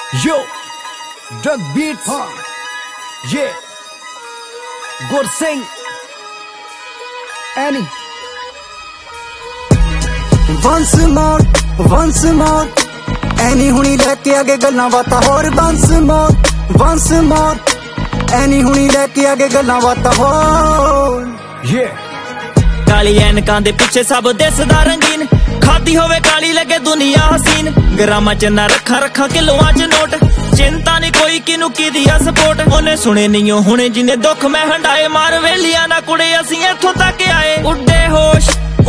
Yo, Drug Beats, yeah, Gursing, Annie. once more ਐਨੀ ਹੁਣੀ ਲੈ ਕੇ ਆਗੇ ਗੱਲਾਂ ਬਾਤਾਂ ਹੋਰ once more ਐਨੀ ਹੁਣੀ ਲੈ ਕੇ ਆਗੇ ਗੱਲਾਂ ਬਾਤਾਂ ਹੋਰ Yeah, ਕਾਲੀ ਐਨਕਾਂ ਦੇ ਪਿੱਛੇ ਸਭ ਦਿਸਦਾ ਰੰਗੀਨ ਖਾਦੀ ਹੋਵੇ ਕਾਲੀ ਲੱਗੇ ਦੁਨੀਆ ਹਸੀਨ ਗ੍ਰਾਮਾਂ ਚ ਨਾ ਰੱਖਾਂ ਕਿਲੋਆਂ ਚ ਨੋਟ ਚਿੰਤਾ ਨਹੀਂ ਕੋਈ ਕਿਨੂੰ ਕੀਦੀ ਆ ਸਪੋਰਟ ਉਹਨੇ ਸੁਣੇ ਨਹੀਂ ਹੁਣੇ ਜਿਨੇ ਦੁੱਖ ਮੈਂ ਹੰਡਾਏ ਮਾਰ ਵੇਲੀਆਂ ਨਾ ਕੁੜੇ ਅਸੀਂ ਇੱਥੋਂ ਤੱਕ ਆਏ ਉੱਡੇ ਹੋਸ਼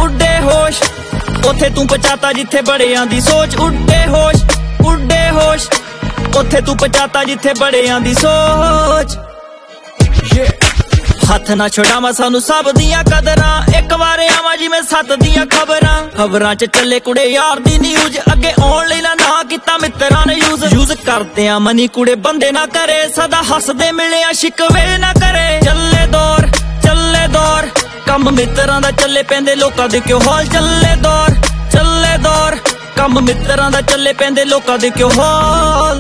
ਉੱਥੇ ਤੂੰ ਪਹੁੰਚਾਤਾ ਜਿੱਥੇ ਬੜਿਆਂ ਦੀ ਸੋਚ ਉੱਡੇ ਹੋਸ਼ ਉੱਥੇ ਤੂੰ ਪਹੁੰਚਾਤਾ ਜਿੱਥੇ ਬੜਿਆਂ ਦੀ ਸੋਚ yeah, ਹੱਥ ਨਾ ਛੁਡਾਵਾਂ ਸਾਨੂੰ ਸਭ ਦੀਆਂ ਕਦਰਾਂ ਇੱਕ ਵਾਰ ਆਵਾਂ ਜਿਵੇਂ ਸੱਤ ਦੀਆਂ ਖਬਰਾਂ ਚ ਚੱਲੇ ਕੁੜੇ ਯਾਰ ਦੀ ਨਿਊਜ਼ ਅੱਗੇ ਆਉਣ ਲਈ ਨਾ ਕੀਤਾ ਮਿੱਤਰਾਂ ਨੇ ਯੂਜ਼ ਕਰਦੇ ਆ ਮਨੀ ਕੁੜੇ ਬੰਦੇ ਨਾ ਕਰੇ ਸਦਾ ਹੱਸਦੇ ਮਿਲਿਆ ਸ਼ਿਕਵੇ ਨਾ ਕਰੇ ਚੱਲੇ ਦੌਰ ਕੰਮ ਮਿੱਤਰਾਂ ਦਾ ਚੱਲੇ ਪੈਂਦੇ ਲੋਕਾਂ ਦੇ ਕਿਉਂ ਹਾਲ ਚੱਲੇ ਦੌਰ ਕੰਮ ਮਿੱਤਰਾਂ ਦਾ ਚੱਲੇ ਪੈਂਦੇ ਲੋਕਾਂ ਦੇ ਕਿਉਂ ਹਾਲ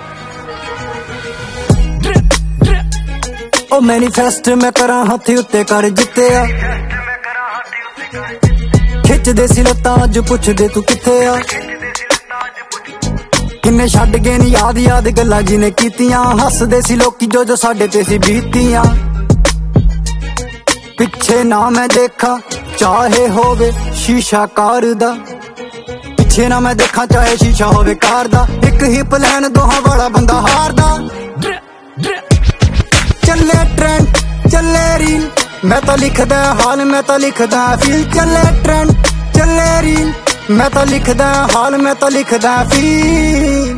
ਉਹ ਮੈਨੀਫੈਸਟ ਮੈਂ ਕਰਾਂ ਹੱਥ ਉੱਤੇ ਕਰ ਜਿੱਤਿਆ ਖਿੱਚਦੇ ਸੀ ਲੱਤਾਂ ਅੱਜ ਪੁੱਛਦੇ ਤੂੰ ਕਿੱਥੇ ਆ ਕਿੰਨੇ ਛੱਡ ਗਏ ਨੀ ਯਾਦ ਗੱਲਾਂ ਜਿਹਨੇ ਕੀਤੀਆਂ ਹੱਸਦੇ ਸੀ ਲੋਕੀ ਜੋ ਸਾਡੇ ਤੇ ਸੀ ਬੀਤੀਆਂ ਪਿੱਛੇ ਨਾ ਮੈਂ ਦੇਖਾਂ ਚਾਹੇ ਹੋਵੇ ਸ਼ੀਸ਼ਾ ਕਾਰ ਦਾ ਪਿੱਛੇ ਨਾ ਮੈਂ ਦੇਖਾਂ ਚਾਹੇ ਸ਼ੀਸ਼ਾ ਹੋਵੇ ਕਾਰ ਦਾ ਇੱਕ ਹੀ ਪਲਾਨ ਦੋਹਾਂ ਵਾਲਾ ਬੰਦਾ ਹਾਰਦਾ ਚੱਲੇ ਟ੍ਰੈਂਡ ਚੱਲੇ ਰੀਲ ਮੈਂ ਤਾਂ ਲਿਖਦਾ ਹਾਲ ਮੈਂ ਤਾਂ ਲਿਖਦਾ ਫੀਲ ਚੱਲੇ ਟ੍ਰੈਂਡ ਚੱਲੇ ਰੀਲ ਮੈਂ ਤਾਂ ਲਿਖਦਾ ਹਾਲ ਮੈਂ ਤਾਂ ਲਿਖਦਾ ਫੀਲ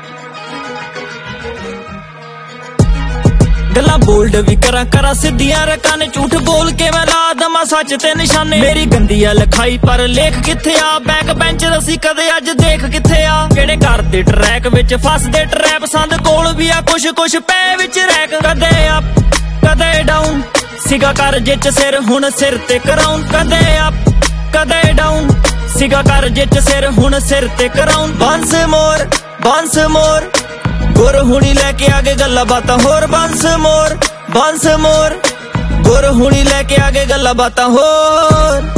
ਗੱਲਾਂ ਬੋਲਡ ਵੀ ਕਰਾਂ ਸਿੱਧੀਆਂ ਰਕਾਂ ਨੇ ਝੂਠ ਬੋਲ ਕੇ ਮੈਂ ਲਾ ਦਵਾਂ ਸੱਚ ਤੇ ਨਿਸ਼ਾਨੇ ਮੇਰੀ ਗੰਦੀ ਆ ਲਿਖਾਈ ਪਰ ਲੇਖ ਕਿੱਥੇ ਆ ਬੈਕ ਬੈਂਚ ਅਸੀਂ ਕਦੇ ਅੱਜ ਦੇਖ ਕਿੱਥੇ ਆ ਕਿਹੜੇ ਘਰ ਦੇ ਟਰੈਕ ਵਿੱਚ ਫਸਦੇ ਟਰੈਪ ਸੰਦ ਕੋਲ ਵੀ ਆ ਕੁਛ ਪੈ ਵਿੱਚ ਰੈਕ ਕਦੇ ਅਪ ਕਦੇ ਡਾਊਨ ਸਿਗਾ ਕਰ ਜਿੱਚ ਸਿਰ ਹੁਣ ਸਿਰ ਤੇ ਕਰਾਉਂ ਕਦੇ ਅਪ ਕਦੇ ਡਾਊਨ ਸਿਗਾ ਕਰ ਜਿੱਚ ਸਿਰ ਹੁਣ ਸਿਰ ਤੇ ਕਰਾਉਂ once more ਗੁਰ ਹੁਣੀ ਲੈ ਕੇ ਆਗੇ ਗੱਲਾਂ ਬਾਤਾਂ ਹੋਰ once more ਗੁਰ ਹੁਣੀ ਲੈ ਕੇ ਆਗੇ ਗੱਲਾਂ ਬਾਤਾਂ ਹੋਰ